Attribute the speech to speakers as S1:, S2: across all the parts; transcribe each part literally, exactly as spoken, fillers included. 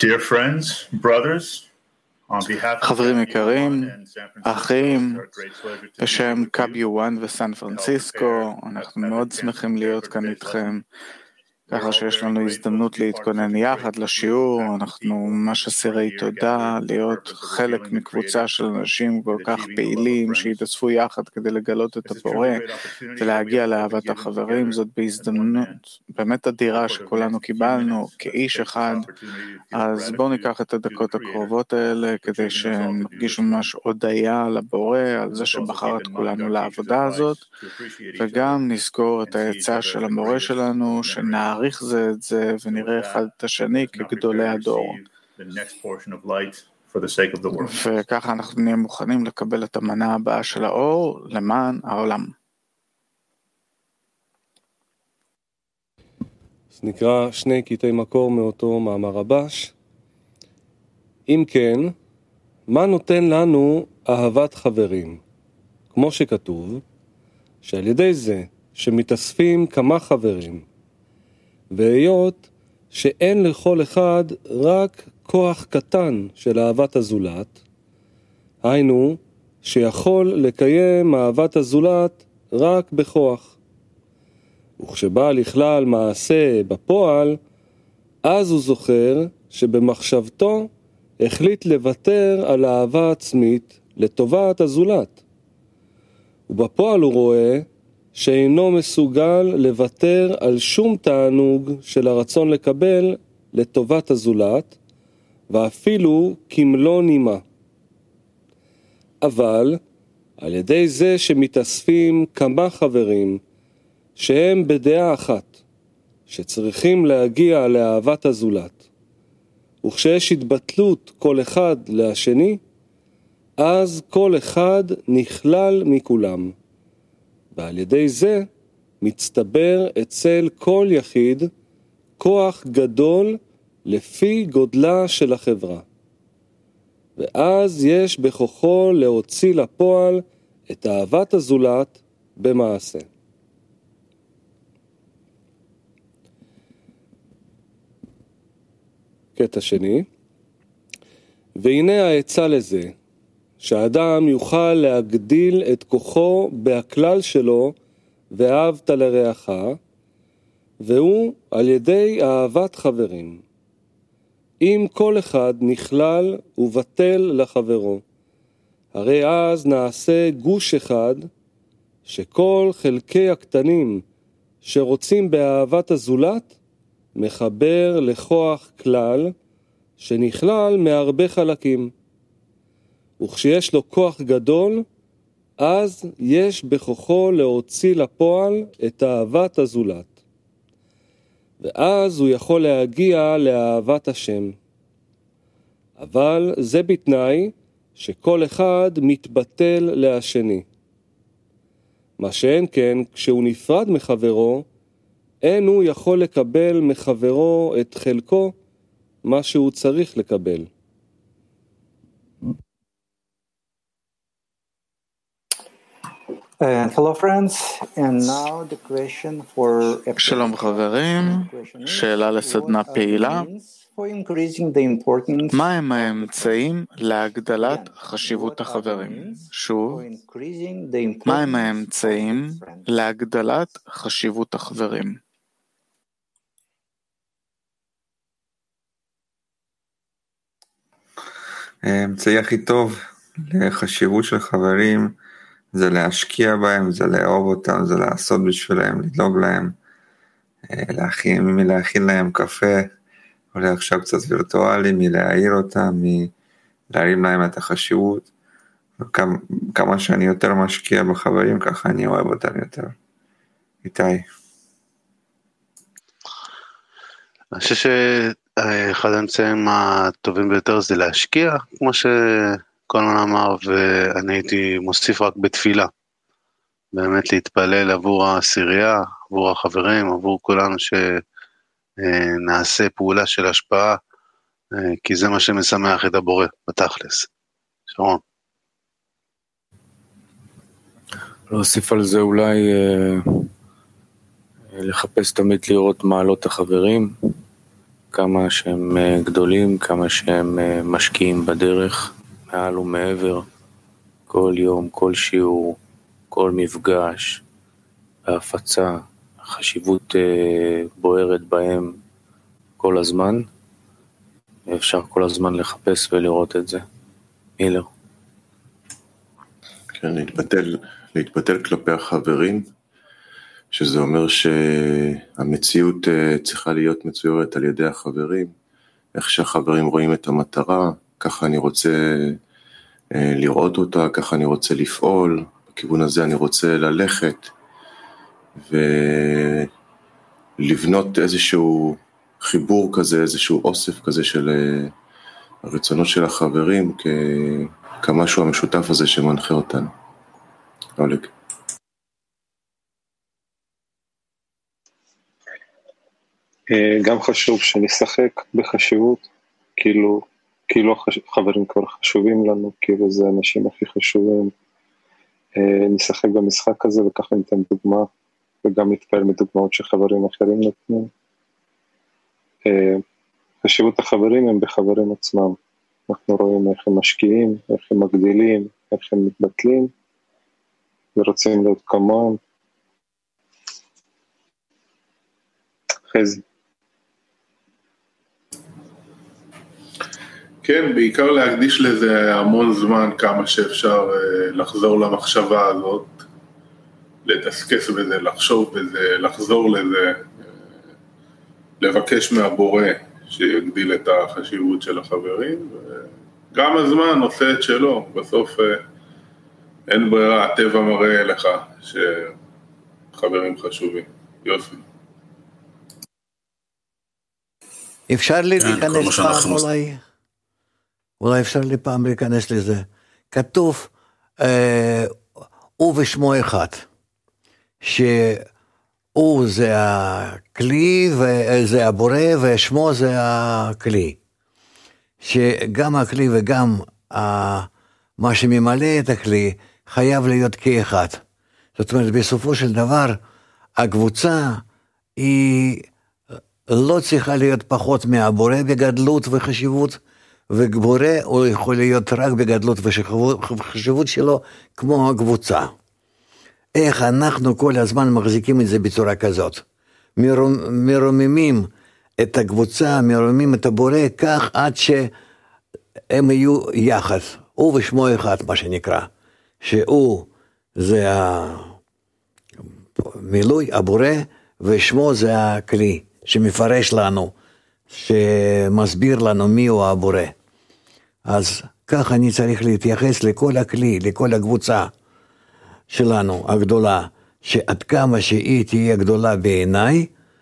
S1: Dear friends, brothers,
S2: חברים יקרים, אחים, בשם קאביו אחת וסן פרנסיסקו, אנחנו מאוד שמחים להיות כאן איתכם, ככה שיש לנו הזדמנות להתכונן יחד לשיעור. אנחנו ממש אסירי תודה להיות חלק מקבוצה של אנשים כל כך פעילים שהתאספו יחד כדי לגלות את הבורא ולהגיע לאהבת החברים. זאת בהזדמנות באמת אדירה שכולנו קיבלנו כאיש אחד. אז בואו ניקח את הדקות הקרובות האלה כדי שנרגיש ממש הודיה לבורא על זה שבחר את כולנו לעבודה הזאת, וגם נזכור את העצה של המורה שלנו שנעריך זה את זה ונראה אחד את השני כגדולי הדור, וככה אנחנו נהיה מוכנים לקבל את המנה הבאה של האור למען העולם.
S3: אז נקרא שני קטעי מקור מאותו מאמר רבש. אם כן, מה נותן לנו אהבת חברים? כמו שכתוב, שעל ידי זה שמתאספים כמה חברים, והיות שאין לכל אחד רק כוח קטן של אהבת הזולת, היינו שיכול לקיים אהבת הזולת רק בכוח. וכשבא לכלל מעשה בפועל, אז הוא זוכר שבמחשבתו החליט לוותר על אהבה עצמית לטובת הזולת. ובפועל הוא רואה שאינו מסוגל לוותר על שום תענוג של הרצון לקבל לטובת הזולת, ואפילו כמלוא נימה. אבל על ידי זה שמתאספים כמה חברים שהם בדעה אחת, שצריכים להגיע לאהבת הזולת, וכשיש התבטלות כל אחד לשני, אז כל אחד נכלל מכולם. ועל ידי זה מצטבר אצל כל יחיד כוח גדול לפי גודלה של החברה. ואז יש בכוחו להוציא לפועל את אהבת הזולת במעשה. קטע שני, והנה העצה לזה, שהאדם יוכל להגדיל את כוחו בהכלל שלו ואהבת לרעך, והוא על ידי אהבת חברים. אם כל אחד נכלל ובטל לחברו, הרי אז נעשה גוש אחד, שכל חלקי הקטנים שרוצים באהבת הזולת, מחבר לכוח כלל שנכלל מהרבה חלקים. וכשיש לו כוח גדול, אז יש בכוחו להוציא לפועל את אהבת הזולת. ואז הוא יכול להגיע לאהבת השם. אבל זה בתנאי שכל אחד מתבטל להשני. מה שאין כן, כשהוא נפרד מחברו, אין הוא יכול לקבל מחברו את חלקו מה שהוא צריך לקבל.
S4: Uh, hello friends, and now the question for...
S2: שלום חברים, שאלה לסדנה פעילה. מה הם האמצעים להגדלת חשיבות החברים? שוב, מה הם האמצעים להגדלת חשיבות החברים?
S5: האמצעי הכי טוב לחשיבות של חברים זה להשקיע בהם, זה לאהוב אותם, זה לעשות בשבילם, לדאוג להם, להכין, מלהכין להם קפה, אולי עכשיו קצת וירטואלי, מלהעיר אותם, מלהרים להם את החשיבות. וכמה, כמה שאני יותר משקיע בחברים, ככה אני אוהב אותם יותר. איתי.
S6: אני חושב שאחד האמצעים הטובים ביותר זה להשקיע, כמו שכל הזמן אמר, ואני הייתי מוסיף רק בתפילה. באמת להתפלל עבור העשירייה, עבור החברים, עבור כולנו שנעשה פעולה של השפעה, כי זה מה שמשמח את הבורא בתכלס. שרון.
S7: להוסיף על זה אולי לחפש תמיד לראות מעלות החברים, כמה שהם גדולים, כמה שהם משקיעים בדרך, מעל ומעבר, כל יום, כל שיעור, כל מפגש, ההפצה, החשיבות בוערת בהם כל הזמן, ואפשר כל הזמן לחפש ולראות את זה. מילר.
S8: כן, להתבטל, להתבטל כלפי החברים, שזה אומר שהמציאות צריכה להיות מצוירת על ידי החברים, איך שהחברים רואים את המטרה, ככה אני רוצה לראות אותה, ככה אני רוצה לפעול, בכיוון הזה אני רוצה ללכת, ולבנות איזשהו חיבור כזה, איזשהו אוסף כזה של הרצונות של החברים, כמשהו המשותף הזה שמנחה אותנו. אולג.
S9: גם חשוב שנשחק בחשיבות, כאילו, כאילו החברים כבר חשובים לנו, כאילו זה האנשים הכי חשובים, נשחק במשחק הזה וככה ניתן דוגמה, וגם נתפעל מדוגמאות שחברים אחרים נתנו. חשיבות החברים הם בחברים עצמם, אנחנו רואים איך הם משקיעים, איך הם מגדילים, איך הם מתבטלים, ורוצים להיות כמוהם. חזי.
S10: כן, בעיקר להקדיש לזה המון זמן, כמה שאפשר לחזור למחשבה הזאת, לתסקס בזה, לחשוב בזה, לחזור לזה, לבקש מהבורא שיגדיל את החשיבות של החברים, וגם הזמן עושה את שלו, בסוף אין ברירה, הטבע מראה לך שחברים חשובים. יוסי.
S11: אפשר לי להיכנס פעם אולי, אולי אפשר לי פעם להיכנס לזה. כתוב, אה, הוא ושמו אחד, שהוא זה הכלי וזה הבורא ושמו זה הכלי. שגם הכלי וגם ה, מה שממלא את הכלי חייב להיות כאחד. זאת אומרת, בסופו של דבר, הקבוצה היא לא צריכה להיות פחות מהבורא בגדלות וחשיבות, ובורא הוא יכול להיות רק בגדלות וחשיבות שלו כמו הקבוצה. איך אנחנו כל הזמן מחזיקים את זה בצורה כזאת? מרוממים את הקבוצה, מרוממים את הבורא, כך עד שהם יהיו יחד, הוא ושמו אחד מה שנקרא, שהוא זה המילוי, הבורא, ושמו זה הכלי שמפרש לנו, שמסביר לנו מי הוא הבורא. אז כך אני צריך להתייחס לכל הכלי, לכל הקבוצה שלנו, הגדולה, שעד כמה שהיא תהיה גדולה בעיניי,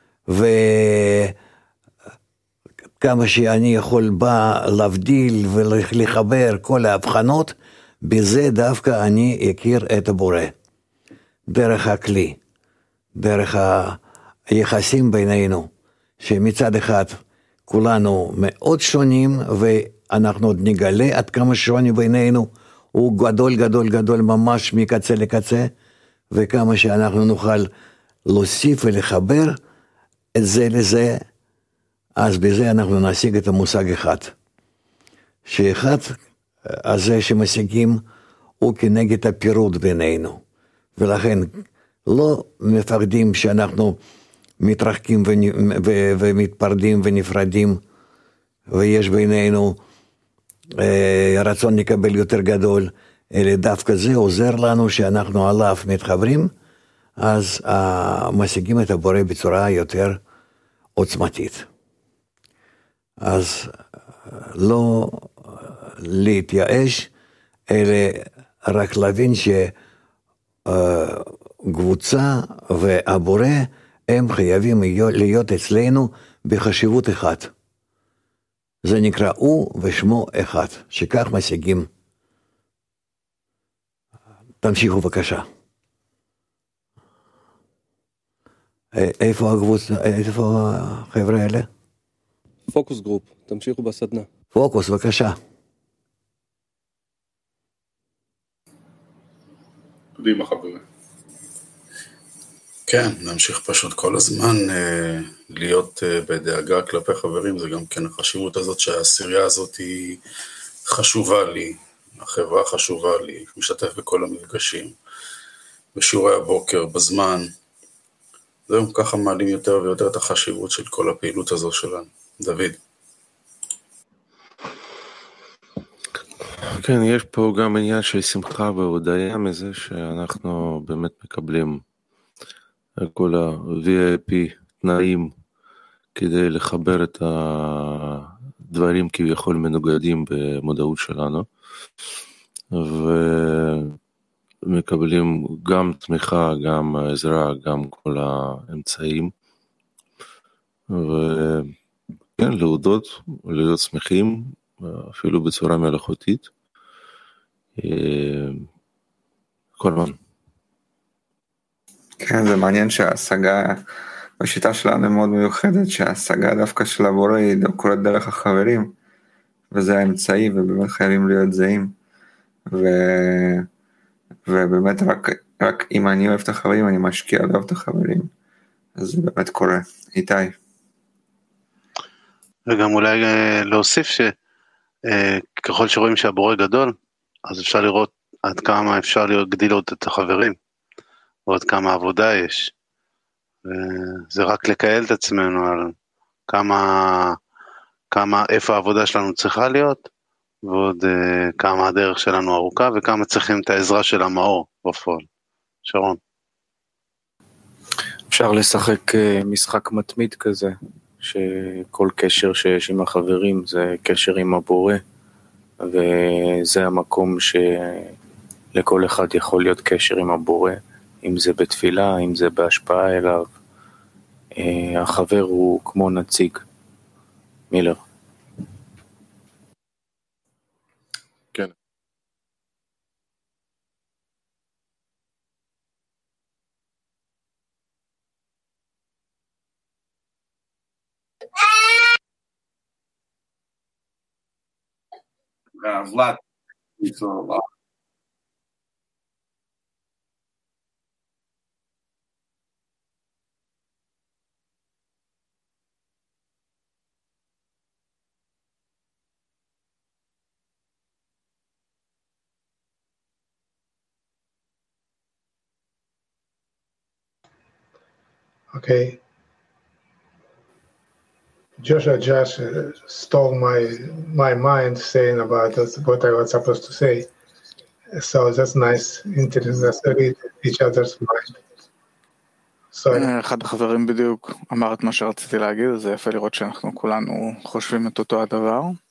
S11: וכמה שאני יכול בה להבדיל ולחבר כל ההבחנות, בזה דווקא אני אכיר את הבורא. דרך הכלי, דרך היחסים בינינו, שמצד אחד כולנו מאוד שונים, ואנחנו עוד נגלה עד כמה שוני בינינו, הוא גדול גדול גדול ממש מקצה לקצה, וכמה שאנחנו נוכל להוסיף ולחבר את זה לזה, אז בזה אנחנו נשיג את המושג אחד. שאחד הזה שמשיגים הוא כנגד הפירוד בינינו, ולכן לא מפחדים שאנחנו מתרחקים ומתפרדים ונפרדים, ויש בינינו רצון לקבל יותר גדול, אלא דווקא זה עוזר לנו שאנחנו עליו מתחברים, אז משיגים את הבורא בצורה יותר עוצמתית. אז לא להתייאש, אלא רק להבין שקבוצה והבורא הם חייבים להיות אצלנו בחשיבות אחת. זה נקרא הוא ושמו אחד, שכך משיגים. תמשיכו בבקשה. איפה הקבוצה, איפה החבר'ה האלה?
S3: פוקוס גרופ, תמשיכו בסדנה.
S11: פוקוס, בבקשה.
S10: קדימה חברים.
S12: כן, נמשיך פשוט כל הזמן אה, להיות בדאגה כלפי חברים, זה גם כן החשיבות הזאת שהעשירייה הזאת היא חשובה לי, החברה חשובה לי, משתתף בכל המפגשים, בשיעורי הבוקר, בזמן, זהו, ככה מעלים יותר ויותר את החשיבות של כל הפעילות הזו שלנו. דוד.
S8: כן, יש פה גם עניין של שמחה והודיה מזה שאנחנו באמת מקבלים כל ה-וי איי פי תנאים כדי לחבר את הדברים כביכול מנוגדים במודעות שלנו, ומקבלים גם תמיכה, גם עזרה, גם כל האמצעים, וכן, להודות, להיות שמחים, אפילו בצורה מלאכותית, כל הזמן.
S5: כן, זה מעניין שההשגה בשיטה שלנו מאוד מיוחדת, שההשגה דווקא של הבורא היא קורית דרך החברים, וזה האמצעי, ובאמת חייבים להיות זהים, ו... ובאמת רק, רק אם אני אוהב את החברים, אני משקיע לאהוב את החברים, אז זה באמת קורה. איתי.
S6: וגם אולי להוסיף שככל שרואים שהבורא גדול, אז אפשר לראות עד כמה אפשר להגדיל עוד את החברים, ועוד כמה עבודה יש. וזה רק לקהל את עצמנו על כמה, כמה, איפה העבודה שלנו צריכה להיות, ועוד uh, כמה הדרך שלנו ארוכה, וכמה צריכים את העזרה של המאור בפועל. שרון.
S7: אפשר לשחק uh, משחק מתמיד כזה, שכל קשר שיש עם החברים זה קשר עם הבורא, וזה המקום שלכל אחד יכול להיות קשר עם הבורא, אם זה בתפילה, אם זה בהשפעה אליו. החבר הוא כמו נציג. מילר.
S8: כן.
S13: Vlad, it's a lot.
S14: Okay. Joshua just uh, stole my my mind saying about what I was supposed to say. So that's nice. Interesting. Let's read each other's mind.
S2: אחד החברים בדיוק אמר את מה שרציתי להגיד, זה יפה לראות שאנחנו כולנו חושבים את אותו הדבר.